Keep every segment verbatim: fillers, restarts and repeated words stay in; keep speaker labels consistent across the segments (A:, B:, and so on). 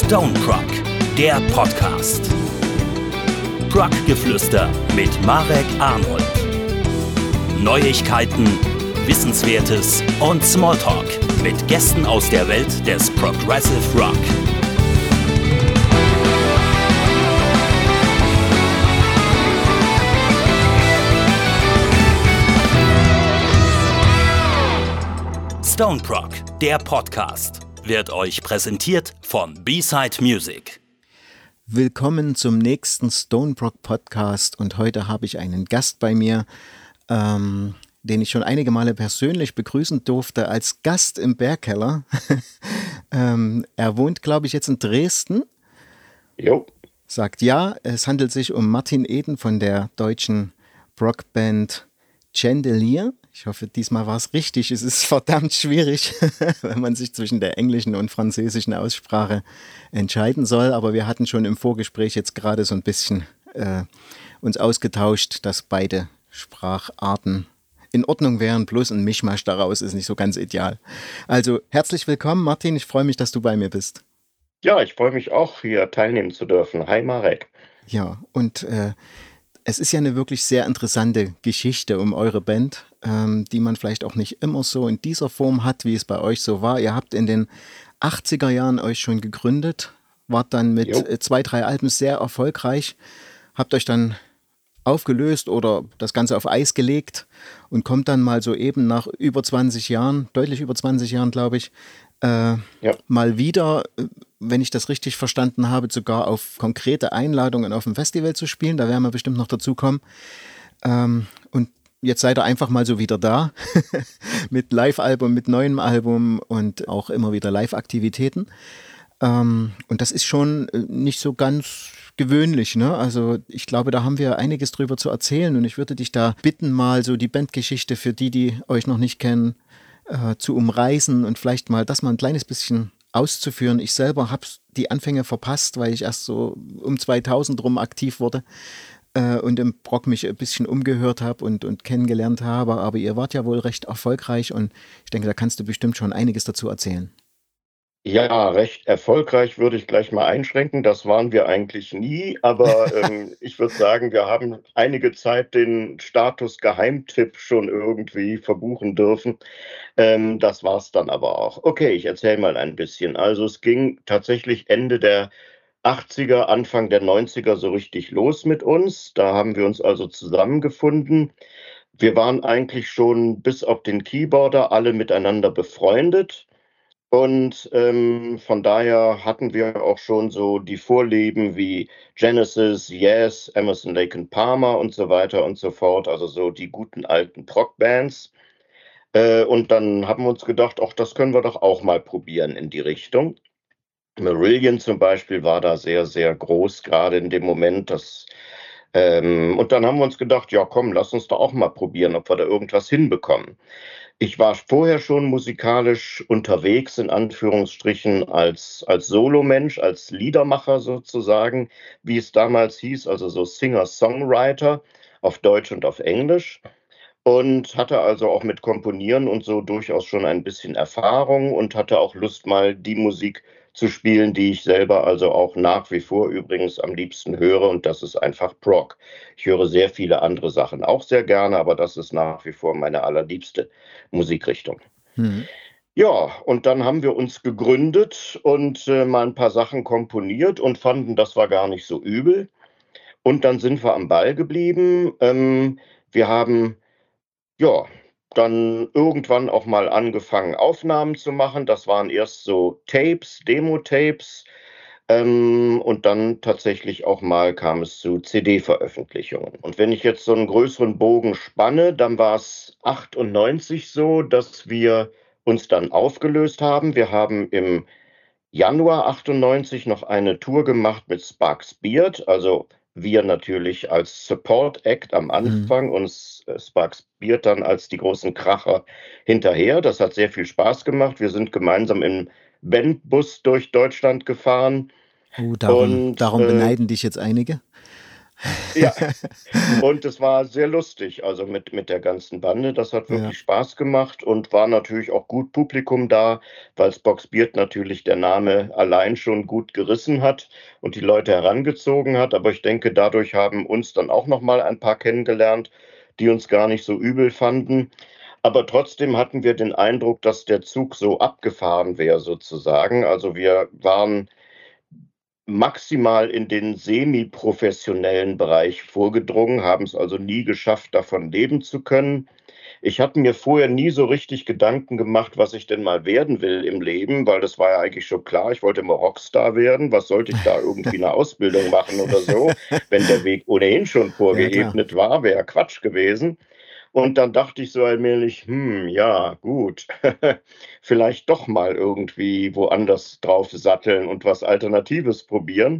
A: Stone Prog, der Podcast. Prog-Geflüster mit Marek Arnold. Neuigkeiten, Wissenswertes und Smalltalk mit Gästen aus der Welt des Progressive Rock. Stone Prog, der Podcast, wird euch präsentiert von B-Side Music.
B: Willkommen zum nächsten Stone Prog Podcast und heute habe ich einen Gast bei mir, ähm, den ich schon einige Male persönlich begrüßen durfte als Gast im Bergkeller. ähm, er wohnt, glaube ich, jetzt in Dresden.
C: Jo.
B: Sagt ja, es handelt sich um Martin Eden von der deutschen Prog-Band Chandelier. Ich hoffe, diesmal war es richtig. Es ist verdammt schwierig, wenn man sich zwischen der englischen und französischen Aussprache entscheiden soll. Aber wir hatten schon im Vorgespräch jetzt gerade so ein bisschen äh, uns ausgetauscht, dass beide Spracharten in Ordnung wären. Bloß ein Mischmasch daraus ist nicht so ganz ideal. Also herzlich willkommen, Martin. Ich freue mich, dass du bei mir bist.
C: Ja, ich freue mich auch, hier teilnehmen zu dürfen. Hi, Marek.
B: Ja, und äh, es ist ja eine wirklich sehr interessante Geschichte um eure Band, ähm, die man vielleicht auch nicht immer so in dieser Form hat, wie es bei euch so war. Ihr habt in den achtziger Jahren euch schon gegründet, wart dann mit jo. zwei, drei Alben sehr erfolgreich, habt euch dann aufgelöst oder das Ganze auf Eis gelegt und kommt dann mal so eben nach über zwanzig Jahren, deutlich über zwanzig Jahren, glaube ich, äh, ja. mal wieder, wenn ich das richtig verstanden habe, sogar auf konkrete Einladungen auf dem Festival zu spielen. Da werden wir bestimmt noch dazu kommen. Ähm, und jetzt seid ihr einfach mal so wieder da mit Live-Album, mit neuem Album und auch immer wieder Live-Aktivitäten. Ähm, und das ist schon nicht so ganz gewöhnlich, ne? Also ich glaube, da haben wir einiges drüber zu erzählen und ich würde dich da bitten, mal so die Bandgeschichte für die, die euch noch nicht kennen, äh, zu umreißen und vielleicht mal das mal ein kleines bisschen auszuführen. Ich selber habe die Anfänge verpasst, weil ich erst so um zweitausend rum aktiv wurde äh, und im Prog mich ein bisschen umgehört habe und, und kennengelernt habe, aber ihr wart ja wohl recht erfolgreich und ich denke, da kannst du bestimmt schon einiges dazu erzählen.
C: Ja, recht erfolgreich würde ich gleich mal einschränken. Das waren wir eigentlich nie, aber ähm, ich würde sagen, wir haben einige Zeit den Status Geheimtipp schon irgendwie verbuchen dürfen. Ähm, das war es dann aber auch. Okay, ich erzähle mal ein bisschen. Also es ging tatsächlich Ende der achtziger, Anfang der neunziger so richtig los mit uns. Da haben wir uns also zusammengefunden. Wir waren eigentlich schon bis auf den Keyboarder alle miteinander befreundet. Und ähm, von daher hatten wir auch schon so die Vorlieben wie Genesis, Yes, Emerson, Lake and Palmer und so weiter und so fort. Also so die guten alten Prog-Bands. Äh, und dann haben wir uns gedacht, ach, das können wir doch auch mal probieren in die Richtung. Marillion zum Beispiel war da sehr, sehr groß, gerade in dem Moment. Das, ähm, und dann haben wir uns gedacht, ja komm, lass uns doch auch mal probieren, ob wir da irgendwas hinbekommen. Ich war vorher schon musikalisch unterwegs, in Anführungsstrichen, als, als Solomensch, als Liedermacher sozusagen, wie es damals hieß, also so Singer-Songwriter auf Deutsch und auf Englisch. Und hatte also auch mit Komponieren und so durchaus schon ein bisschen Erfahrung und hatte auch Lust, mal die Musik zu spielen, die ich selber also auch nach wie vor übrigens am liebsten höre, und das ist einfach Prog. Ich höre sehr viele andere Sachen auch sehr gerne, aber das ist nach wie vor meine allerliebste Musikrichtung. Mhm. Ja, und dann haben wir uns gegründet und äh, mal ein paar Sachen komponiert und fanden, das war gar nicht so übel. Und dann sind wir am Ball geblieben. Ähm, wir haben ja dann irgendwann auch mal angefangen, Aufnahmen zu machen. Das waren erst so Tapes, Demo-Tapes. Ähm, und dann tatsächlich auch mal kam es zu C D-Veröffentlichungen. Und wenn ich jetzt so einen größeren Bogen spanne, dann war es achtundneunzig so, dass wir uns dann aufgelöst haben. Wir haben im Januar achtundneunzig noch eine Tour gemacht mit Sparks Beard, also wir natürlich als Support Act am Anfang mhm. und Sparks Beard dann als die großen Kracher hinterher. Das hat sehr viel Spaß gemacht. Wir sind gemeinsam im Bandbus durch Deutschland gefahren.
B: Oh, darum,
C: und,
B: darum
C: äh,
B: beneiden dich jetzt einige.
C: Ja, und es war sehr lustig, also mit mit der ganzen Bande. Das hat
B: Ja.
C: wirklich Spaß gemacht und war natürlich auch gut Publikum da, weil's Boxbeard natürlich der Name allein schon gut gerissen hat und die Leute herangezogen hat. Aber ich denke, dadurch haben uns dann auch noch mal ein paar kennengelernt, die uns gar nicht so übel fanden. Aber trotzdem hatten wir den Eindruck, dass der Zug so abgefahren wäre sozusagen. Also, wir waren maximal in den semiprofessionellen Bereich vorgedrungen, haben's also nie geschafft, davon leben zu können. Ich hatte mir vorher nie so richtig Gedanken gemacht, was ich denn mal werden will im Leben, weil das war ja eigentlich schon klar, ich wollte immer Rockstar werden. Was sollte ich da irgendwie 'ne Ausbildung machen oder so? Wenn der Weg ohnehin schon
B: Ja, klar.
C: vorgeebnet war, wäre ja Quatsch gewesen. Und dann dachte ich so allmählich: „Hm, ja, gut, vielleicht doch mal irgendwie woanders drauf satteln und was Alternatives probieren.“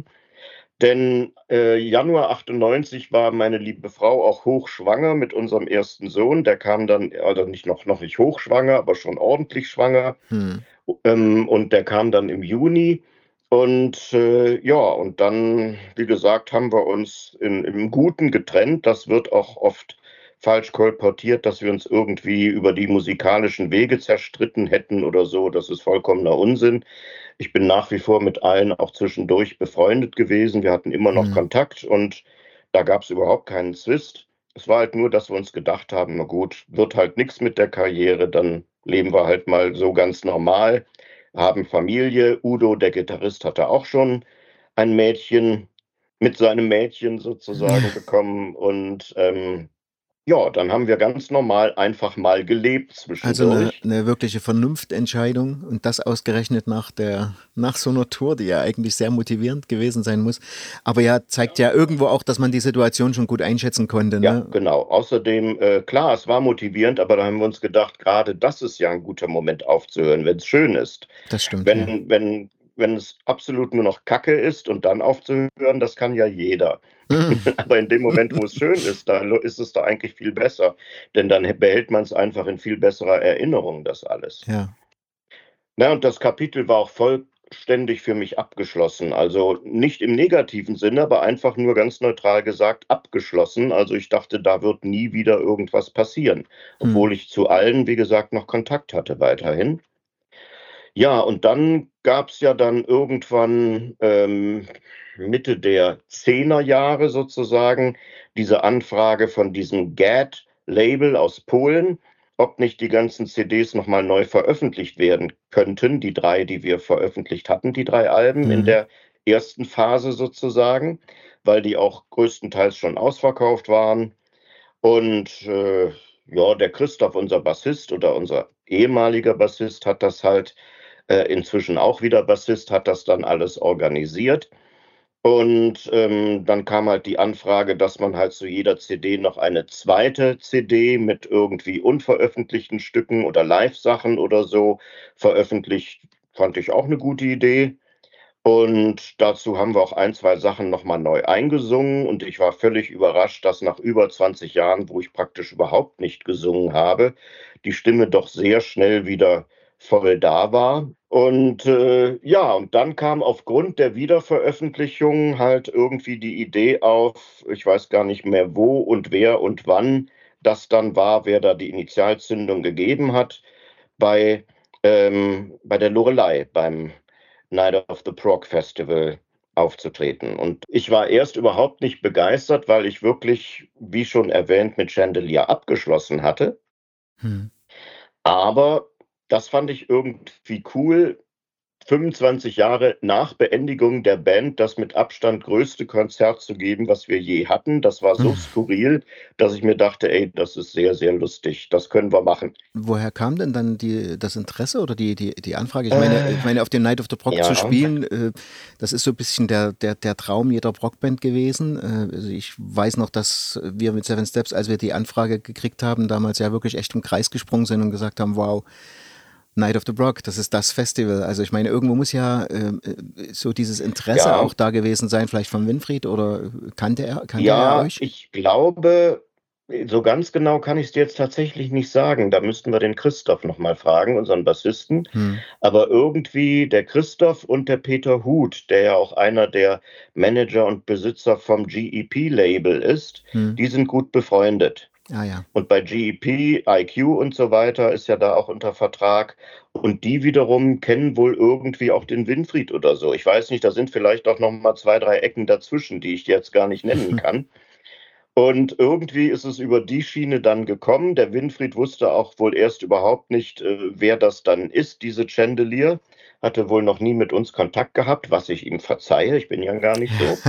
C: Denn, äh, Januar achtundneunzig war meine liebe Frau auch hochschwanger mit unserem ersten Sohn. Der kam dann also nicht noch noch nicht hochschwanger, aber schon ordentlich schwanger.
B: Mhm.
C: Ähm, und der kam dann im Juni. Und, äh, ja, und dann, wie gesagt, haben wir uns in im Guten getrennt. Das wird auch oft falsch kolportiert, dass wir uns irgendwie über die musikalischen Wege zerstritten hätten oder so. Das ist vollkommener Unsinn. Ich bin nach wie vor mit allen auch zwischendurch befreundet gewesen. Wir hatten immer noch
B: Mhm.
C: Kontakt und da gab's überhaupt keinen Zwist. Es war halt nur, dass wir uns gedacht haben: „Na gut, wird halt nix mit der Karriere, dann leben wir halt mal so ganz normal, haben Familie.“ Udo, der Gitarrist, hatte auch schon ein Mädchen mit seinem Mädchen sozusagen bekommen und, ähm, ja, dann haben wir ganz normal einfach mal gelebt
B: Also 'ne
C: zwischendurch.
B: 'ne wirkliche Vernunftentscheidung und das ausgerechnet nach der nach so 'ner Tour, die ja eigentlich sehr motivierend gewesen sein muss. Aber ja, zeigt ja irgendwo auch, dass man die Situation schon gut einschätzen konnte,
C: Ja,
B: ne?
C: genau. Außerdem, äh, klar, es war motivierend, aber da haben wir uns gedacht, grade das ist ja 'n guter Moment aufzuhören, wenn's schön ist.
B: Das stimmt, ja.
C: Wenn wenn wenn es absolut nur noch Kacke ist und dann aufzuhören, das kann ja jeder. Aber in dem Moment, wo es schön ist, da lo ist es doch eigentlich viel besser, denn dann hä behält man's einfach in viel besserer Erinnerung, das alles.
B: Ja.
C: Na, und das Kapitel war auch vollständig für mich abgeschlossen. Also, nicht im negativen Sinne, aber einfach nur ganz neutral gesagt abgeschlossen. Also, ich dachte, da wird nie wieder irgendwas passieren,
B: Mhm.
C: obwohl ich zu allen, wie gesagt, noch Kontakt hatte weiterhin. Ja, und dann gab's ja dann irgendwann, ähm, Mitte der zehner Jahre sozusagen diese Anfrage von diesem GAD-Label aus Polen, ob nicht die ganzen CDs noch mal neu veröffentlicht werden könnten, die drei, die wir veröffentlicht hatten, die drei Alben in
B: Mhm.
C: der ersten Phase sozusagen, weil die auch größtenteils schon ausverkauft waren. Und, äh, ja, der Christoph, unser Bassist oder unser ehemaliger Bassist, hat das halt äh, inzwischen auch wieder Bassist, hat das dann alles organisiert. Und, ähm, dann kam halt die Anfrage, dass man halt zu jeder CD noch eine zweite CD mit irgendwie unveröffentlichten Stücken oder Livesachen oder so veröffentlicht. Fand ich auch 'ne gute Idee. Und dazu haben wir auch ein, zwei Sachen noch mal neu eingesungen und ich war völlig überrascht, dass nach über zwanzig Jahren, wo ich praktisch überhaupt nicht gesungen habe, die Stimme doch sehr schnell wieder voll da war. Und, äh, ja, und dann kam aufgrund der Wiederveröffentlichung halt irgendwie die Idee auf, ich weiß gar nicht mehr wo und wer und wann das dann war, wer da die Initialzündung gegeben hat, bei ähm, bei der Loreley beim Night of the Prog Festival aufzutreten. Und ich war erst überhaupt nicht begeistert, weil ich wirklich, wie schon erwähnt, mit Chandelier abgeschlossen hatte.
B: Mhm.
C: Aber das fand ich irgendwie cool, fünfundzwanzig Jahre nach Beendigung der Band das mit Abstand größte Konzert zu geben, was wir je hatten. Das war so skurril, dass ich mir dachte: „Ey, das ist sehr, sehr lustig. Das können wir machen.“
B: Woher kam denn dann die das Interesse oder die die die Anfrage? Ich meine
C: Äh,
B: ich meine, auf dem Night of the Prog zu
C: ja.
B: spielen, äh, das ist so bisschen der der der Traum jeder Prog-Band gewesen. Äh, also, ich weiß noch, dass wir mit Seven Steps, als wir die Anfrage gekriegt haben, damals ja wirklich echt im Kreis gesprungen sind und gesagt haben: „Wow, Night of the Prog, das ist das Festival.“ Also, ich meine, irgendwo muss ja, äh, äh, so dieses Interesse
C: Ja.
B: auch da gewesen sein, vielleicht von Winfried oder kannte er kannte er
C: Ja,
B: euch?
C: ich glaube So ganz genau kann ich es dir jetzt tatsächlich nicht sagen. Da müssten wir den Christoph noch mal fragen, unseren Bassisten.
B: Hm.
C: Aber irgendwie der Christoph und der Peter Huth, der ja auch einer der Manager und Besitzer vom G E P-Label ist,
B: Hm.
C: die sind gut befreundet.
B: Ah ja.
C: Und bei G E P, I Q und so weiter ist ja da auch unter Vertrag. Und die wiederum kennen wohl irgendwie auch den Winfried oder so. Ich weiß nicht, da sind vielleicht auch noch mal zwei, drei Ecken dazwischen, die ich jetzt gar nicht nennen kann. Und irgendwie ist es über die Schiene dann gekommen. Der Winfried wusste auch wohl erst überhaupt nicht, äh, wer das dann ist, diese Chandelier. Hatte wohl noch nie mit uns Kontakt gehabt, was ich ihm verzeihe. Ich bin ja gar nicht so.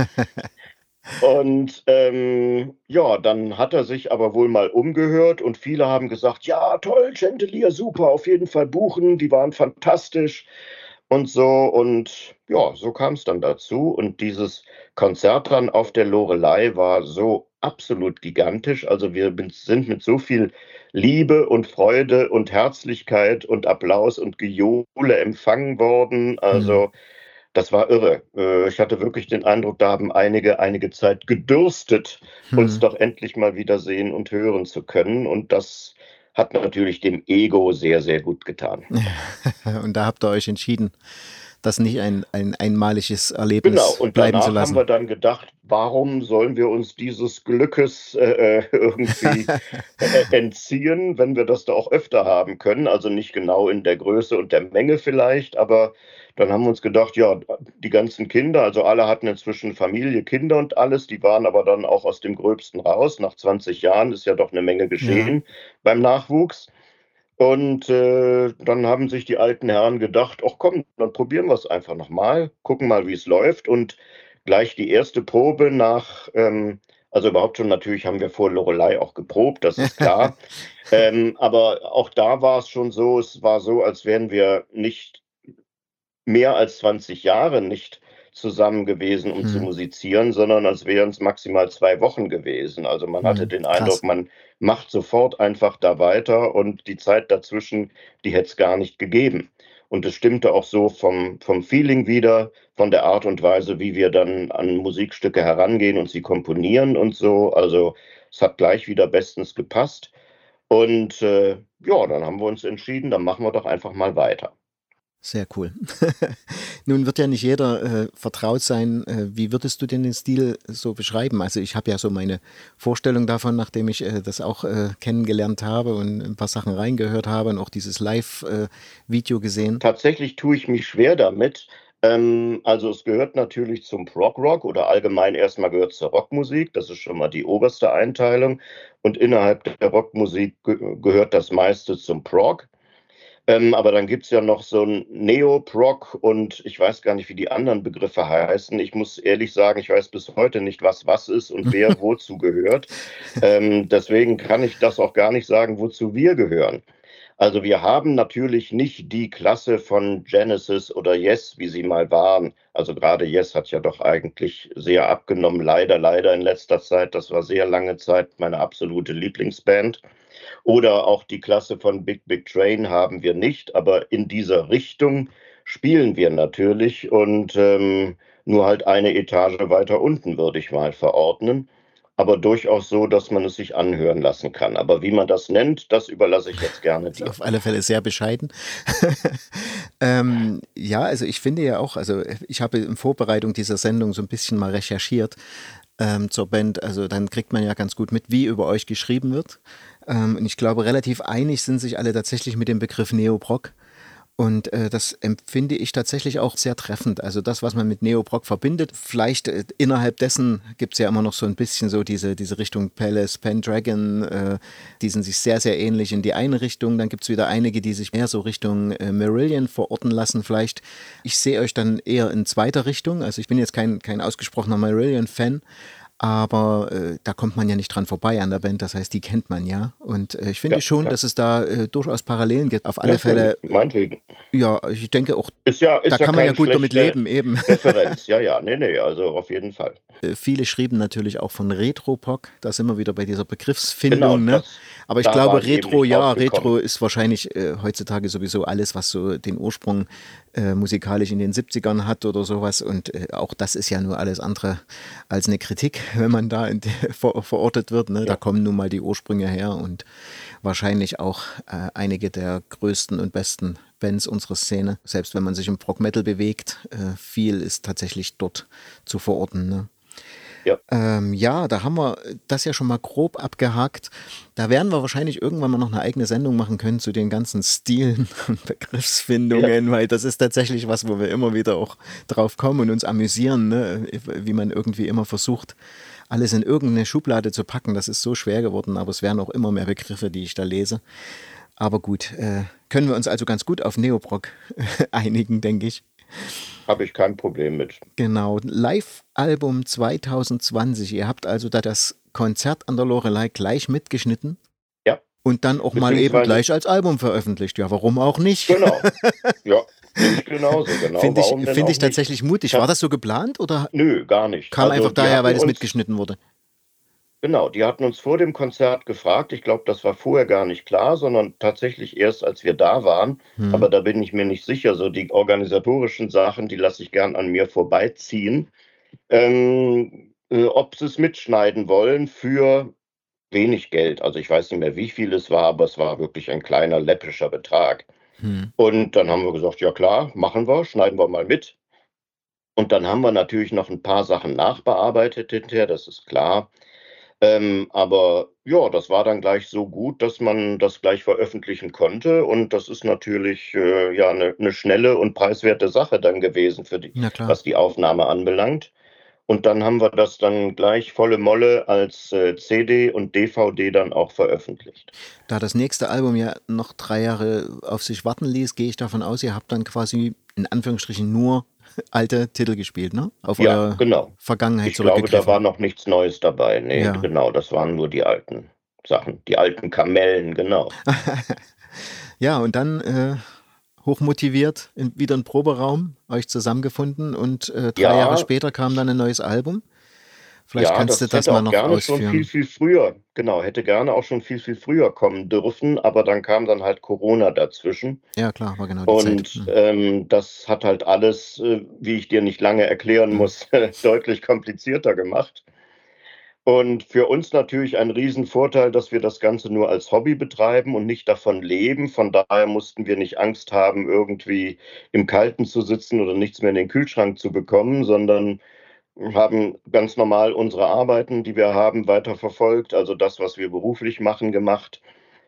C: Und ähm, ja, dann hat er sich aber wohl mal umgehört und viele haben gesagt, ja, toll, Chandelier, super, auf jeden Fall buchen, die waren fantastisch und so. Und ja, so kam es dann dazu. Und dieses Konzert dann auf der Loreley war so absolut gigantisch. Also wir bin- sind mit so viel Liebe und Freude und Herzlichkeit und Applaus und Gejohle empfangen worden.
B: Hm.
C: Also das war irre. Äh, ich hatte wirklich den Eindruck, da haben einige einige Zeit gedürstet, uns
B: Hm.
C: doch endlich mal wieder sehen und hören zu können. Und das hat natürlich dem Ego sehr, sehr gut getan.
B: Und da habt ihr euch entschieden, das nicht ein, ein einmaliges
C: Genau,
B: Erlebnis
C: und
B: bleiben zu
C: danach haben
B: lassen.
C: wir dann gedacht, warum sollen wir uns dieses Glückes äh, äh, irgendwie äh, entziehen, wenn wir das da auch öfter haben können. Also nicht genau in der Größe und der Menge vielleicht, aber dann haben wir uns gedacht, ja, die ganzen Kinder, also alle hatten inzwischen Familie, Kinder und alles, die waren aber dann auch aus dem Gröbsten raus. Nach zwanzig Jahren ist ja doch eine Menge
B: Ja.
C: geschehen beim Nachwuchs. Und äh, dann haben sich die alten Herren gedacht, ach komm, dann probieren wir es einfach nochmal, gucken mal, wie es läuft. Und gleich die erste Probe nach, ähm, also überhaupt schon natürlich haben wir vor Loreley auch geprobt, das ist klar. Ähm, aber auch da war es schon so, es war so, als wären wir nicht mehr als zwanzig Jahre nicht zusammen gewesen, um zu
B: Hm.
C: musizieren, sondern als wären es maximal zwei Wochen gewesen. Also, man hatte
B: Hm.
C: den
B: Krass.
C: Eindruck, man macht sofort einfach da weiter und die Zeit dazwischen, die hätte es gar nicht gegeben. Und es stimmte auch so vom vom Feeling wieder, von der Art und Weise, wie wir dann an Musikstücke herangehen und sie komponieren und so. Also, es hat gleich wieder bestens gepasst. Und, äh, ja, dann haben wir uns entschieden, dann machen wir doch einfach mal weiter.
B: Sehr cool. Nun wird ja nicht jeder äh, vertraut sein. Äh, wie würdest du denn den Stil so beschreiben? Also ich habe ja so meine Vorstellung davon, nachdem ich äh, das auch äh, kennengelernt habe und ein paar Sachen reingehört habe und auch dieses Live-Video gesehen.
C: Tatsächlich tue ich mich schwer damit. Ähm, also, es gehört natürlich zum Prog-Rock oder allgemein erstmal gehört zur Rockmusik. Das ist schon mal die oberste Einteilung. Und innerhalb der Rockmusik ge gehört das meiste zum Prog. Ähm, aber dann gibt's ja noch so 'n Neo-Prog und ich weiß gar nicht, wie die anderen Begriffe heißen. Ich muss ehrlich sagen, ich weiß bis heute nicht, was was ist und wer wozu gehört. Ähm, deswegen kann ich das auch gar nicht sagen, wozu wir gehören. Also, wir haben natürlich nicht die Klasse von Genesis oder Yes, wie sie mal waren. Also, grade Yes hat ja doch eigentlich sehr abgenommen, leider, leider in letzter Zeit. Das war sehr lange Zeit meine absolute Lieblingsband. Oder auch die Klasse von Big Big Train haben wir nicht, aber in dieser Richtung spielen wir natürlich und, ähm, nur halt eine Etage weiter unten, würde ich mal verordnen, aber durchaus so, dass man es sich anhören lassen kann. Aber wie man das nennt, das überlasse ich jetzt gerne
B: Ist
C: dir.
B: auf alle Fälle sehr bescheiden. ähm, ja, also ich finde ja auch, also ich habe in Vorbereitung dieser Sendung so ein bisschen mal recherchiert ähm, zur Band. Also dann kriegt man ja ganz gut mit, wie über euch geschrieben wird. Ähm, und ich glaube, relativ einig sind sich alle tatsächlich mit dem Begriff Neoprog. Und äh, das empfinde ich tatsächlich auch sehr treffend. Also das, was man mit Neoprog verbindet, vielleicht äh, innerhalb dessen gibt es ja immer noch so ein bisschen so diese, diese Richtung Palace, Pendragon, äh, die sind sich sehr, sehr ähnlich in die eine Richtung. Dann gibt es wieder einige, die sich mehr so Richtung äh, Marillion verorten lassen vielleicht. Ich sehe euch dann eher in zweiter Richtung. Also ich bin jetzt kein, kein ausgesprochener Marillion-Fan, aber äh, da kommt man ja nicht dran vorbei an der Band, das heißt, die kennt man ja. Und äh, ich finde
C: Ja,
B: schon,
C: ja,
B: dass es da äh, durchaus Parallelen gibt. Auf alle
C: natürlich,
B: Fälle,
C: meinetwegen.
B: ja, ich denke auch,
C: Ist ja
B: da
C: ist ja
B: kann man ja
C: keine
B: gut damit
C: schlechte
B: leben, eben.
C: Referenz. Ja, ja, ne, ne, also auf jeden Fall.
B: Äh, Viele schrieben natürlich auch von Retro-Pop, da sind wir wieder bei dieser
C: Genau,
B: Begriffsfindung, ne?
C: das
B: Aber ich
C: da war
B: glaube,
C: ich eben
B: Retro,
C: nicht
B: ja,
C: drauf gekommen.
B: Retro ist wahrscheinlich äh, heutzutage sowieso alles, was so den Ursprung äh, musikalisch in den siebzigern hat oder sowas. Und äh, auch das ist ja nur alles andere als eine Kritik. wenn man da in, ver, verortet wird. Ne?
C: Ja.
B: Da kommen nun mal die Ursprünge her und wahrscheinlich auch äh, einige der größten und besten Bands unserer Szene. Selbst wenn man sich im Prog Metal bewegt, äh, viel ist tatsächlich dort zu verorten. Ne?
C: Ja.
B: Ähm, ja, da haben wir das ja schon mal grob abgehakt. Da werden wir wahrscheinlich irgendwann mal noch eine eigene Sendung machen können zu den ganzen Stilen und Begriffsfindungen, ja. Weil das ist tatsächlich was, wo wir immer wieder auch drauf kommen und uns amüsieren, ne? Wie man irgendwie immer versucht, alles in irgendeine Schublade zu packen. Das ist so schwer geworden, aber es werden auch immer mehr Begriffe, die ich da lese. Aber gut, äh, können wir uns also ganz gut auf Neoprog einigen, denke ich.
C: Habe ich kein Problem mit.
B: Genau, Live-Album zwanzig zwanzig. Ihr habt also da das Konzert an der Loreley gleich mitgeschnitten.
C: Ja.
B: Und dann auch mal eben gleich als Album veröffentlicht. Ja, warum auch nicht?
C: Genau. Ja, nicht genauso. Genau.
B: Finde ich, find ich tatsächlich mutig. War das so geplant oder?
C: Nö, gar nicht.
B: Kam also einfach daher, weil es mitgeschnitten wurde.
C: Genau, die hatten uns vor dem Konzert gefragt. Ich glaube, das war vorher gar nicht klar, sondern tatsächlich erst, als wir da waren. Hm. Aber da bin ich mir nicht sicher. So die organisatorischen Sachen, die lasse ich gern an mir vorbeiziehen. Ähm, äh, ob sie es mitschneiden wollen für wenig Geld. Also ich weiß nicht mehr, wie viel es war, aber es war wirklich ein kleiner läppischer Betrag. Hm. Und dann haben wir gesagt, ja klar, machen wir, schneiden wir mal mit. Und dann haben wir natürlich noch ein paar Sachen nachbearbeitet hinterher, das ist klar. Ähm, aber ja, das war dann gleich so gut, dass man das gleich veröffentlichen konnte. Und das ist natürlich äh, ja eine ne schnelle und preiswerte Sache dann gewesen, für die, was die Aufnahme anbelangt. Und dann haben wir das dann gleich volle Molle als äh, C D und D V D dann auch veröffentlicht.
B: Da das nächste Album ja noch drei Jahre auf sich warten ließ, gehe ich davon aus, ihr habt dann quasi in Anführungsstrichen nur alte Titel gespielt, ne? Auf
C: ja,
B: eure
C: genau.
B: Vergangenheit
C: Ich glaube, da war noch nichts Neues dabei. Nee,
B: ja.
C: Genau, das waren nur die alten Sachen, die alten Kamellen, genau.
B: Ja, und dann äh, hochmotiviert in, wieder im Proberaum, euch zusammengefunden und äh, drei ja. Jahre später kam dann ein neues Album. Vielleicht
C: ja,
B: kannst
C: das
B: du das
C: hätte
B: mal
C: auch
B: noch
C: gerne
B: ausführen.
C: schon viel, viel früher, genau, hätte gerne auch schon viel, viel früher kommen dürfen, aber dann kam dann halt Corona dazwischen.
B: Ja, klar, war genau die
C: Und
B: Zeit.
C: Mhm. ähm, das hat halt alles, äh, wie ich dir nicht lange erklären muss, deutlich komplizierter gemacht. Und für uns natürlich ein Riesenvorteil, dass wir das Ganze nur als Hobby betreiben und nicht davon leben. Von daher mussten wir nicht Angst haben, irgendwie im Kalten zu sitzen oder nichts mehr in den Kühlschrank zu bekommen, sondern haben ganz normal unsere Arbeiten, die wir haben, weiterverfolgt, also das, was wir beruflich machen, gemacht.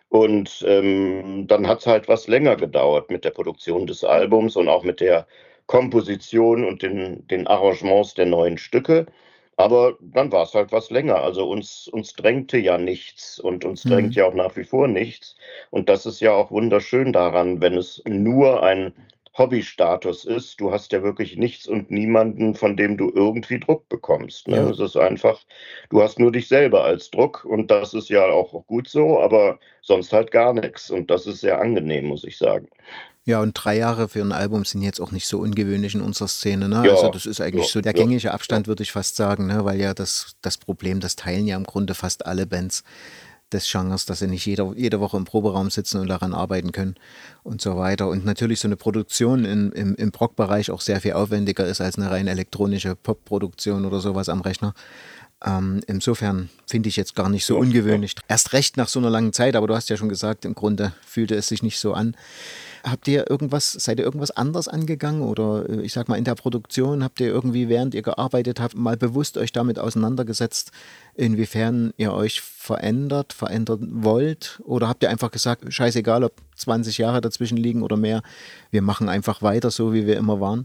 C: Und ähm, dann hat es halt was länger gedauert mit der Produktion des Albums und auch mit der Komposition und den, den Arrangements der neuen Stücke. Aber dann war es halt was länger. Also uns, uns drängte ja nichts und uns drängt
B: Mhm.
C: ja auch nach wie vor nichts. Und das ist ja auch wunderschön daran, wenn es nur ein Hobbystatus ist. Du hast ja wirklich nichts und niemanden, von dem du irgendwie Druck bekommst. Ne?
B: Ja.
C: Es ist einfach, du hast nur dich selber als Druck und das ist ja auch gut so, aber sonst halt gar nichts. Und das ist sehr angenehm, muss ich sagen.
B: Ja, und drei Jahre für ein Album sind jetzt auch nicht so ungewöhnlich in unserer Szene. Ne?
C: Ja,
B: also das ist eigentlich
C: ja,
B: so der
C: ja,
B: gängige Abstand, würde ich fast sagen, ne? Weil ja das, das Problem, das teilen ja im Grunde fast alle Bands des Genres, dass sie nicht jede, jede Woche im Proberaum sitzen und daran arbeiten können und so weiter. Und natürlich so eine Produktion in, im, im Prog-Bereich auch sehr viel aufwendiger ist als eine rein elektronische Pop-Produktion oder sowas am Rechner. Ähm, insofern finde ich jetzt gar nicht so
C: Ja,
B: ungewöhnlich. Erst recht nach so einer langen Zeit, aber du hast ja schon gesagt, im Grunde fühlte es sich nicht so an. Habt ihr irgendwas, seid ihr irgendwas anders angegangen oder äh, ich sag mal in der Produktion, habt ihr irgendwie, während ihr gearbeitet habt, mal bewusst euch damit auseinandergesetzt, inwiefern ihr euch verändert, verändern wollt? Oder habt ihr einfach gesagt, scheißegal, ob zwanzig Jahre dazwischen liegen oder mehr, wir machen einfach weiter so, wie wir immer waren?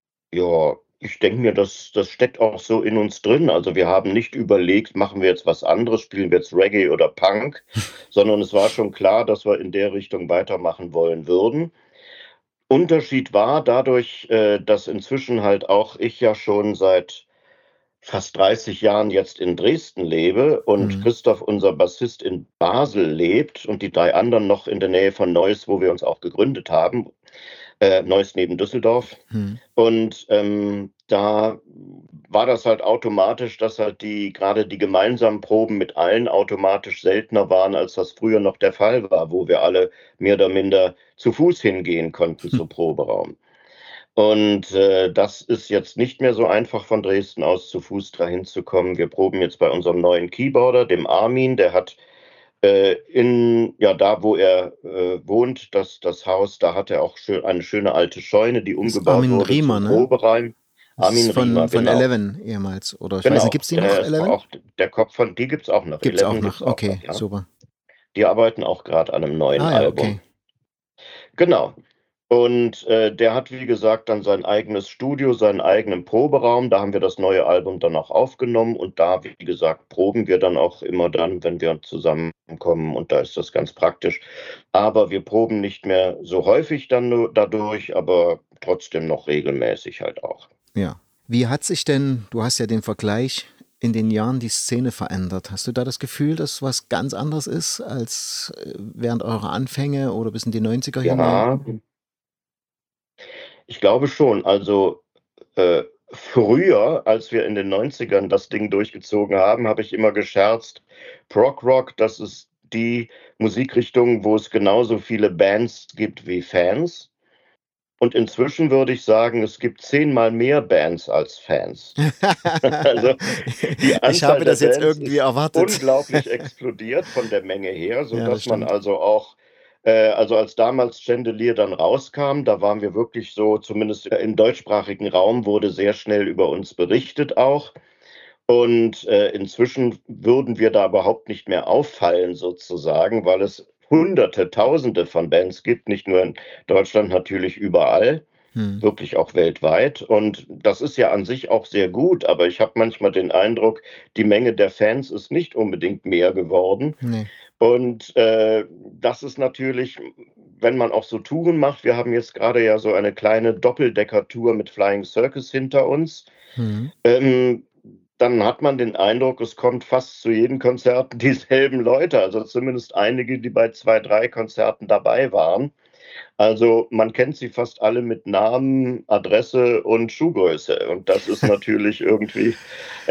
C: Ja, ich denke mir, das, das steckt auch so in uns drin. Also wir haben nicht überlegt, machen wir jetzt was anderes, spielen wir jetzt Reggae oder Punk, sondern es war schon klar, dass wir in der Richtung weitermachen wollen würden. Unterschied war dadurch, äh, dass inzwischen halt auch ich ja schon seit fast dreißig Jahren jetzt in Dresden lebe und
B: Mhm.
C: Christoph, unser Bassist, in Basel lebt und die drei anderen noch in der Nähe von Neuss, wo wir uns auch gegründet haben. Äh, Neuss neben Düsseldorf.
B: Mhm.
C: Und ähm, da war das halt automatisch, dass halt die gerade die gemeinsamen Proben mit allen automatisch seltener waren, als das früher noch der Fall war, wo wir alle mehr oder minder zu Fuß hingehen konnten zum Proberaum. Und äh, das ist jetzt nicht mehr so einfach, von Dresden aus zu Fuß dahin zu kommen. Wir proben jetzt bei unserem neuen Keyboarder, dem Armin. Der hat äh, in, ja, da wo er äh, wohnt, das, das Haus, da hat er auch schön, eine schöne alte Scheune, die
B: Das ist
C: umgebaut
B: Armin
C: wurde
B: Riemer,
C: zum
B: ne?
C: Proberaum.
B: Das ist
C: Armin
B: von,
C: Riemer,
B: von
C: genau.
B: Eleven ehemals. Oder ich weiß nicht,
C: Genau,
B: gibt es die noch,
C: der ist
B: Eleven?
C: auch der Kopf von, die gibt's auch noch.
B: Gibt es auch
C: Eleven
B: noch.
C: gibt's auch noch,
B: Okay,
C: ja.
B: super.
C: Die arbeiten auch gerade an einem neuen
B: Ah ja,
C: Album.
B: okay.
C: Genau. Und äh, der hat, wie gesagt, dann sein eigenes Studio, seinen eigenen Proberaum. Da haben wir das neue Album dann auch aufgenommen. Und da, wie gesagt, proben wir dann auch immer dann, wenn wir zusammenkommen. Und da ist das ganz praktisch. Aber wir proben nicht mehr so häufig dann nur dadurch, aber trotzdem noch regelmäßig halt auch.
B: Ja. Wie hat sich denn, du hast ja den Vergleich, in den Jahren die Szene verändert? Hast du da das Gefühl, dass was ganz anderes ist als äh, während eurer Anfänge oder bis in die neunziger hinein?
C: Ja, ich glaube schon. Also äh, früher, als wir in den neunzigern das Ding durchgezogen haben, habe ich immer gescherzt, Prog Rock, das ist die Musikrichtung, wo es genauso viele Bands gibt wie Fans. Und inzwischen würde ich sagen, es gibt zehnmal mehr Bands als Fans. Also die
B: Ich
C: Anzahl
B: habe
C: der
B: das jetzt
C: Bands
B: irgendwie
C: ist
B: erwartet.
C: unglaublich explodiert von der Menge her,
B: Ja, das
C: sodass man
B: stimmt.
C: also auch, äh, also als damals Chandelier dann rauskam, da waren wir wirklich so, zumindest im deutschsprachigen Raum wurde sehr schnell über uns berichtet auch. Und äh, inzwischen würden wir da überhaupt nicht mehr auffallen sozusagen, weil es Hunderte, Tausende von Bands gibt, nicht nur in Deutschland, natürlich überall,
B: Hm.
C: wirklich auch weltweit. Und das ist ja an sich auch sehr gut, aber ich habe manchmal den Eindruck, die Menge der Fans ist nicht unbedingt mehr geworden.
B: Nee.
C: Und äh, das ist natürlich, wenn man auch so Touren macht, wir haben jetzt gerade ja so eine kleine Doppeldecker-Tour mit Flying Circus hinter uns,
B: Hm.
C: ähm, dann hat man den Eindruck, es kommt fast zu jedem Konzert dieselben Leute, also zumindest einige, die bei zwei, drei Konzerten dabei waren. Also man kennt sie fast alle mit Namen, Adresse und Schuhgröße. Und das ist natürlich irgendwie,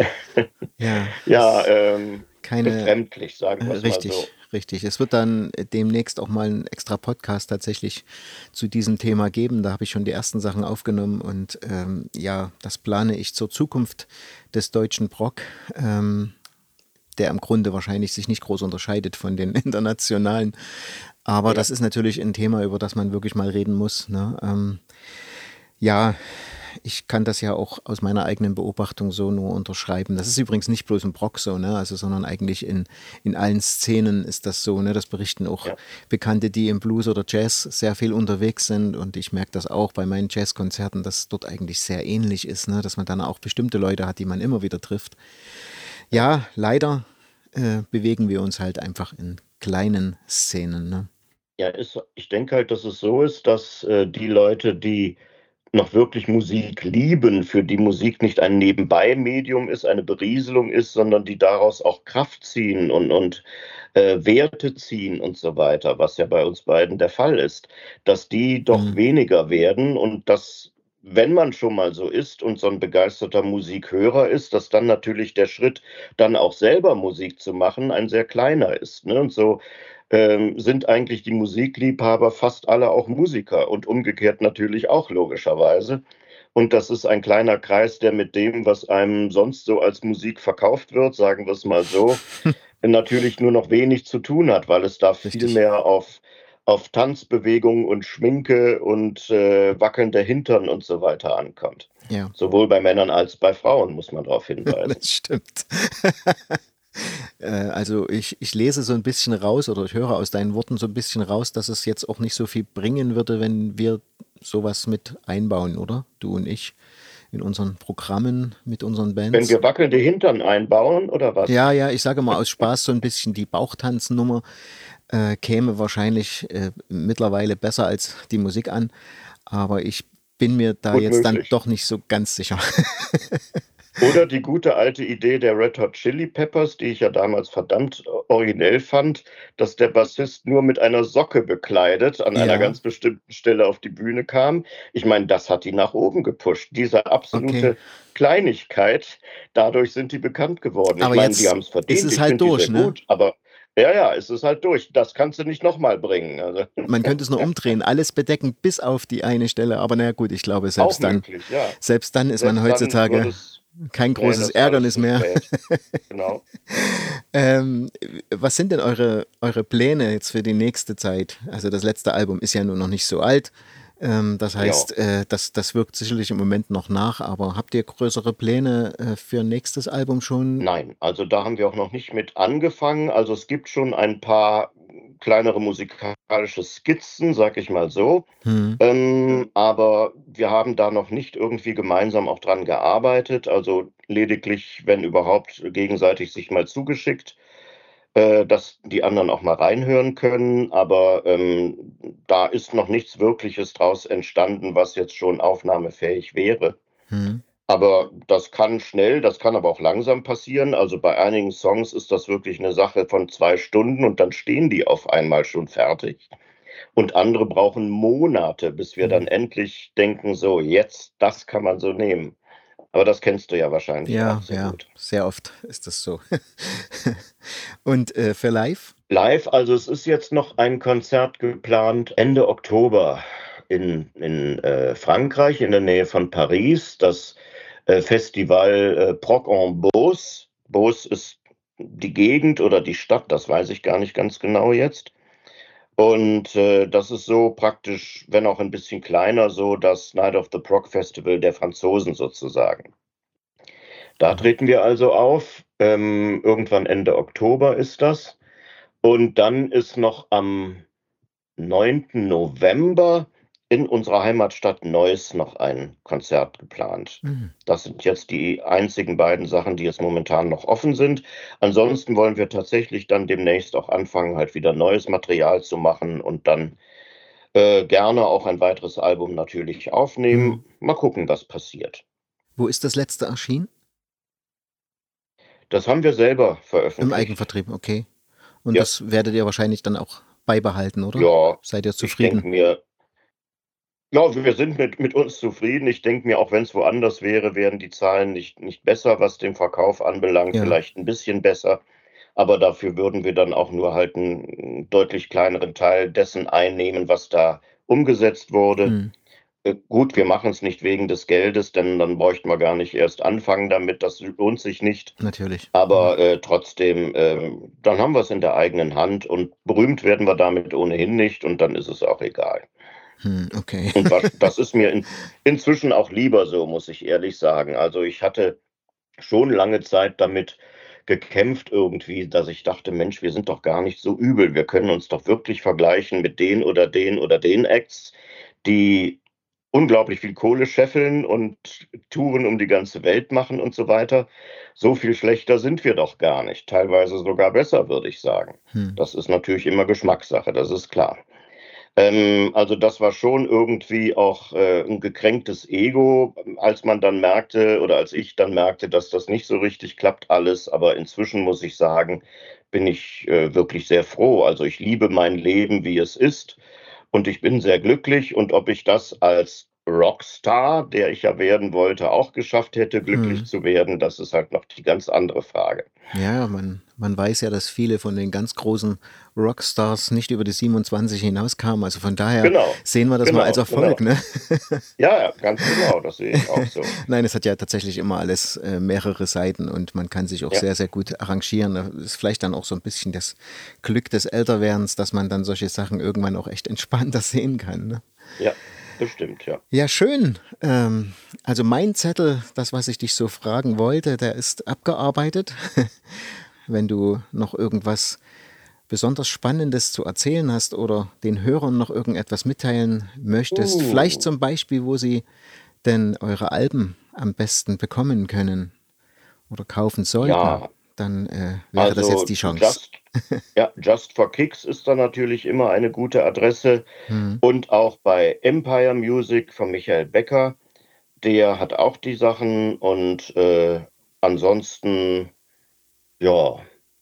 B: Ja,
C: ja,
B: es
C: ähm,
B: keine,
C: befremdlich,
B: äh,
C: sagen wir es mal so.
B: richtig, richtig. Es wird dann äh, demnächst auch mal einen extra Podcast tatsächlich zu diesem Thema geben. Da habe ich schon die ersten Sachen aufgenommen und ähm, ja, das plane ich zur Zukunft des deutschen Prog, ähm, der im Grunde wahrscheinlich sich nicht groß unterscheidet von den internationalen. Aber
C: Ja.
B: das ist natürlich ein Thema, über das man wirklich mal reden muss. Ne? Ähm, ja, ich kann das ja auch aus meiner eigenen Beobachtung so nur unterschreiben. Das ist übrigens nicht bloß im Prog so, ne? Also, sondern eigentlich in, in allen Szenen ist das so. Ne? Das berichten auch
C: Ja.
B: Bekannte, die im Blues oder Jazz sehr viel unterwegs sind. Und ich merke das auch bei meinen Jazzkonzerten, dass es dort eigentlich sehr ähnlich ist, ne? Dass man dann auch bestimmte Leute hat, die man immer wieder trifft. Ja, leider äh, bewegen wir uns halt einfach in kleinen Szenen. Ne?
C: Ja, ist, ich denke halt, dass es so ist, dass äh, die Leute, die noch wirklich Musik lieben, für die Musik nicht ein Nebenbei-Medium ist, eine Berieselung ist, sondern die daraus auch Kraft ziehen und, und äh, Werte ziehen und so weiter, was ja bei uns beiden der Fall ist, dass die doch
B: Hm.
C: weniger werden und dass, wenn man schon mal so ist und so ein begeisterter Musikhörer ist, dass dann natürlich der Schritt, dann auch selber Musik zu machen, ein sehr kleiner ist. Ne? Und so ähm, sind eigentlich die Musikliebhaber fast alle auch Musiker und umgekehrt natürlich auch logischerweise. Und das ist ein kleiner Kreis, der mit dem, was einem sonst so als Musik verkauft wird, sagen wir es mal so, natürlich nur noch wenig zu tun hat, weil es da viel
B: Richtig.
C: mehr auf, auf Tanzbewegungen und Schminke und äh, wackelnde Hintern und so weiter ankommt.
B: Ja,
C: Sowohl bei Männern als bei Frauen, muss man darauf hinweisen.
B: das stimmt. Äh, Also ich, ich lese so ein bisschen raus oder ich höre aus deinen Worten so ein bisschen raus, dass es jetzt auch nicht so viel bringen würde, wenn wir sowas mit einbauen, oder? Du und ich in unseren Programmen mit unseren
C: Wenn
B: Bands.
C: wir wackelnde Hintern einbauen, oder was?
B: Ja, ja, ich sage mal aus Spaß so ein bisschen die Bauchtanznummer äh, käme wahrscheinlich äh, mittlerweile besser als die Musik an, aber ich bin mir da
C: Gut
B: jetzt dann
C: möglich.
B: doch nicht so ganz sicher.
C: Oder die gute alte Idee der Red Hot Chili Peppers, die ich ja damals verdammt originell fand, dass der Bassist nur mit einer Socke bekleidet an einer
B: Ja,
C: ganz bestimmten Stelle auf die Bühne kam. Ich meine, das hat die nach oben gepusht. Diese
B: okay.
C: absolute Kleinigkeit, dadurch sind die bekannt geworden. Ich
B: Aber
C: meine, die
B: jetzt
C: haben es
B: ist
C: verdient,
B: es
C: ich
B: halt
C: finde die
B: durch,
C: sehr
B: ne?
C: gut, aber Ja, ja, es ist halt durch. Das kannst du nicht nochmal bringen. Also,
B: Man könnte es nur umdrehen, alles bedecken bis auf die eine Stelle. Aber naja gut, ich glaube,
C: auch
B: selbst dann,
C: möglich, ja.
B: selbst dann ist man
C: Selbst dann würde
B: heutzutage
C: es,
B: kein
C: nee,
B: großes
C: das ist alles
B: Ärgernis
C: zu
B: mehr.
C: spät. Genau.
B: Ähm, was sind denn eure, eure Pläne jetzt für die nächste Zeit? Also das letzte Album ist ja nur noch nicht so alt. Ähm, das
C: Ja.
B: heißt, äh, das, das wirkt sicherlich im Moment noch nach. Aber habt ihr größere Pläne äh, für nächstes Album schon?
C: Nein, also da haben wir auch noch nicht mit angefangen. Also es gibt schon ein paar kleinere musikalische Skizzen, sag ich mal so.
B: Hm.
C: Ähm, aber wir haben da noch nicht irgendwie gemeinsam auch dran gearbeitet. Also lediglich, wenn überhaupt, gegenseitig sich mal zugeschickt, äh, dass die anderen auch mal reinhören können. Aber ähm, da ist noch nichts Wirkliches draus entstanden, was jetzt schon aufnahmefähig wäre.
B: Hm.
C: Aber das kann schnell, das kann aber auch langsam passieren. Also bei einigen Songs ist das wirklich eine Sache von zwei Stunden und dann stehen die auf einmal schon fertig. Und andere brauchen Monate, bis wir dann
B: Hm.
C: endlich denken: „So, jetzt, das kann man so nehmen.“ Aber das kennst du ja wahrscheinlich auch
B: Ja,
C: sehr
B: ja,
C: gut.
B: sehr oft ist das so. Und äh, für live?
C: Live, also es ist jetzt noch ein Konzert geplant Ende Oktober in in, äh, Frankreich, in der Nähe von Paris. Das, äh, Festival, äh, Prog en Beauce. Beauce ist die Gegend oder die Stadt, das weiß ich gar nicht ganz genau jetzt. Und, äh, das ist so praktisch, wenn auch ein bisschen kleiner, so das Night of the Prog Festival der Franzosen sozusagen. Da
B: Aha.
C: treten wir also auf, ähm, irgendwann Ende Oktober ist das. Und dann ist noch am neunten November in unserer Heimatstadt Neuss noch ein Konzert geplant.
B: Mhm.
C: Das sind jetzt die einzigen beiden Sachen, die jetzt momentan noch offen sind. Ansonsten wollen wir tatsächlich dann demnächst auch anfangen, halt wieder neues Material zu machen und dann, äh, gerne auch ein weiteres Album natürlich
B: Mhm.
C: aufnehmen. Mal gucken, was passiert.
B: Wo ist das letzte erschienen?
C: Das haben wir selber
B: Im
C: veröffentlicht.
B: Eigenvertrieb, okay. Und
C: Ja,
B: das werdet ihr wahrscheinlich dann auch beibehalten, oder?
C: ja,
B: Seid ihr
C: ich
B: zufrieden?
C: denke mir ja, wir sind mit mit uns zufrieden. Ich denke mir, auch wenn es woanders wäre, wären die Zahlen nicht nicht besser, was den Verkauf anbelangt,
B: Ja.
C: vielleicht ein bisschen besser, aber dafür würden wir dann auch nur halt einen deutlich kleineren Teil dessen einnehmen, was da umgesetzt wurde.
B: Mhm.
C: Äh, gut, wir machen es nicht wegen des Geldes, denn dann bräuchten wir gar nicht erst anfangen damit, das lohnt sich nicht.
B: Natürlich. Mhm.
C: Aber, äh, trotzdem, ähm, dann haben wir es in der eigenen Hand und berühmt werden wir damit ohnehin nicht und dann ist es auch egal.
B: Hm, okay.
C: Und was das ist mir in inzwischen auch lieber so, muss ich ehrlich sagen. Also, ich hatte schon lange Zeit damit gekämpft irgendwie, dass ich dachte: „Mensch, wir sind doch gar nicht so übel. Wir können uns doch wirklich vergleichen mit den oder den oder den Acts, die unglaublich viel Kohle scheffeln und Touren um die ganze Welt machen und so weiter. So viel schlechter sind wir doch gar nicht, teilweise sogar besser, würde ich sagen.“
B: Hm.
C: Das ist natürlich immer Geschmackssache, das ist klar. Ähm, also das war schon irgendwie auch, äh, 'n gekränktes Ego, als man dann merkte oder als ich dann merkte, dass das nicht so richtig klappt alles. Aber inzwischen muss ich sagen, bin ich, äh, wirklich sehr froh. Also, ich liebe mein Leben, wie es ist, und ich bin sehr glücklich. Und ob ich das als Rockstar, der ich ja werden wollte, auch geschafft hätte, glücklich
B: Hm.
C: zu werden, das ist halt noch die ganz andere Frage.
B: Ja, man, man weiß ja, dass viele von den ganz großen Rockstars nicht über die siebenundzwanzig hinauskamen. Also von daher
C: Genau,
B: sehen wir das mal als
C: genau,
B: Erfolg,
C: genau.
B: ne?
C: Ja, ja, ganz genau, das sehe ich auch so.
B: Nein, es hat ja tatsächlich immer alles äh, mehrere Seiten und man kann sich auch
C: Ja,
B: sehr, sehr gut arrangieren. Das ist vielleicht dann auch so ein bisschen das Glück des Älterwerdens, dass man dann solche Sachen irgendwann auch echt entspannter sehen kann. Ne?
C: ja, bestimmt, ja.
B: Ja, schön. Ähm, also mein Zettel, das, was ich dich so fragen wollte, der ist abgearbeitet. Wenn du noch irgendwas besonders Spannendes zu erzählen hast oder den Hörern noch irgendetwas mitteilen möchtest, vielleicht
C: Uh,
B: zum Beispiel, wo sie denn eure Alben am besten bekommen können oder kaufen sollten,
C: ja,
B: dann äh, wäre das jetzt
C: also
B: die Chance.
C: Just ja, Just for Kicks ist da natürlich immer eine gute Adresse
B: Hm.
C: und auch bei Empire Music von Michael Becker, der hat auch die Sachen und, äh, ansonsten, ja,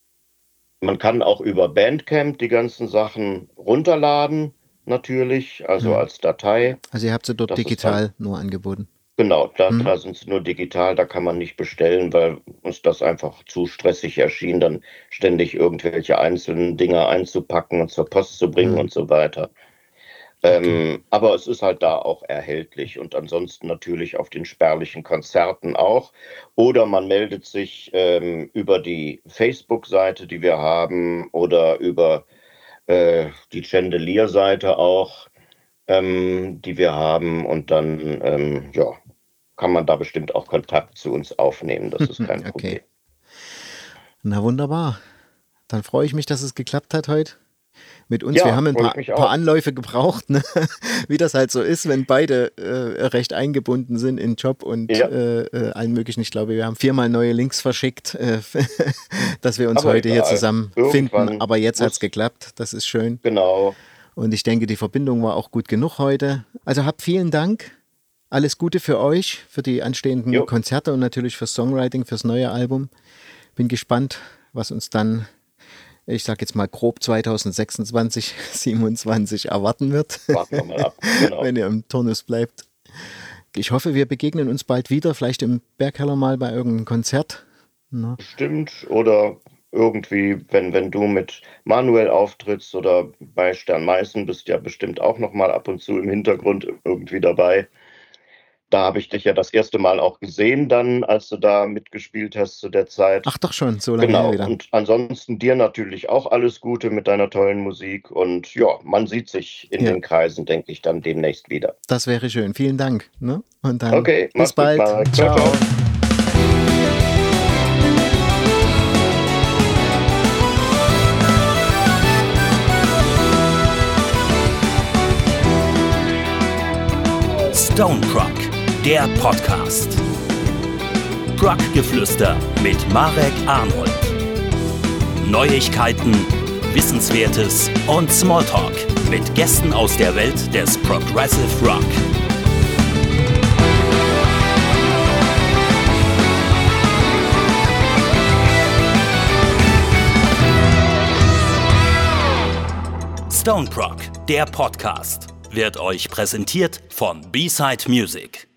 C: man kann auch über Bandcamp die ganzen Sachen runterladen natürlich, also
B: Hm.
C: als Datei.
B: Also ihr habt sie dort
C: Das ist dann
B: digital nur angeboten.
C: Genau, da,
B: Hm.
C: da sind sie nur digital, da kann man nicht bestellen, weil uns das einfach zu stressig erschien, dann ständig irgendwelche einzelnen Dinger einzupacken und zur Post zu bringen
B: Hm.
C: und so weiter.
B: Okay.
C: Ähm, aber es ist halt da auch erhältlich und ansonsten natürlich auf den spärlichen Konzerten auch. Oder man meldet sich ähm, über die Facebook-Seite, die wir haben, oder über äh, die Chandelier-Seite auch, ähm, die wir haben. Und dann, ähm, ja, kann man da bestimmt auch Kontakt zu uns aufnehmen. Das ist kein Problem.
B: Okay. Na wunderbar. Dann freue ich mich, dass es geklappt hat heute mit uns.
C: Ja,
B: Wir haben ein
C: freue
B: paar,
C: ich mich
B: paar
C: auch.
B: Anläufe gebraucht, ne? Wie das halt so ist, wenn beide äh, recht eingebunden sind in Job und
C: Ja.
B: äh, äh, allen möglichen. Ich glaube, wir haben viermal neue Links verschickt, äh, dass wir uns
C: Aber
B: heute hier
C: egal.
B: zusammen
C: Irgendwann
B: finden. Aber jetzt hat es
C: muss-
B: geklappt. Das ist schön.
C: Genau.
B: Und ich denke, die Verbindung war auch gut genug heute. Also habt vielen Dank. Alles Gute für euch, für die anstehenden
C: Jo.
B: Konzerte und natürlich fürs Songwriting, fürs neue Album. Bin gespannt, was uns dann, ich sag jetzt mal grob zwanzig sechsundzwanzig, siebenundzwanzig erwarten wird,
C: Warten wir mal ab. Genau.
B: wenn ihr im Turnus bleibt. Ich hoffe, wir begegnen uns bald wieder, vielleicht im Bergkeller mal bei irgendeinem Konzert. Na,
C: Stimmt. Oder irgendwie, wenn, wenn du mit Manuel auftrittst oder bei Stern Meißen, bist ja bestimmt auch noch mal ab und zu im Hintergrund irgendwie dabei. Da habe ich dich ja das erste Mal auch gesehen dann, als du da mitgespielt hast zu der Zeit.
B: Ach doch schon, so lange
C: Genau.
B: her wieder.
C: Und ansonsten dir natürlich auch alles Gute mit deiner tollen Musik. Und ja, man sieht sich in
B: Ja.
C: den Kreisen, denke ich, dann demnächst wieder.
B: Das wäre schön. Vielen Dank. Ne? Und dann
C: Okay,
B: bis
C: mach's gut,
B: bald.
C: Marek.
B: Ciao.
C: Ciao, ciao.
A: Stone Prog, der Podcast. Prog-Geflüster mit Marek Arnold. Neuigkeiten, Wissenswertes und Smalltalk mit Gästen aus der Welt des Progressive Rock. Stone Prog, der Podcast, wird euch präsentiert von B-Side Music.